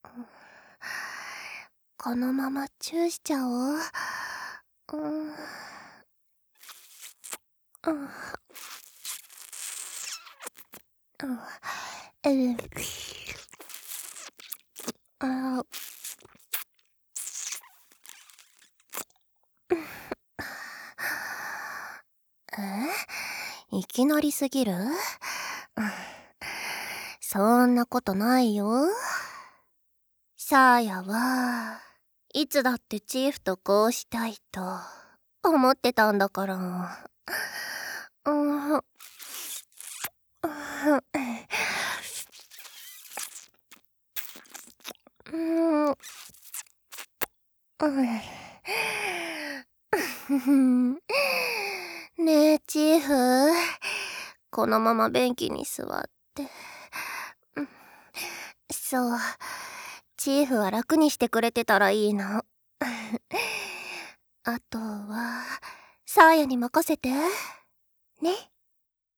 このままチューしちゃおう。あいきなりすぎる？そんなことないよ。サーヤはいつだってチーフとこうしたいと思ってたんだから。ねえチーフ、このまま便器に座って。そう、チーフは楽にしてくれてたらいいの。あとはサーヤに任せてね。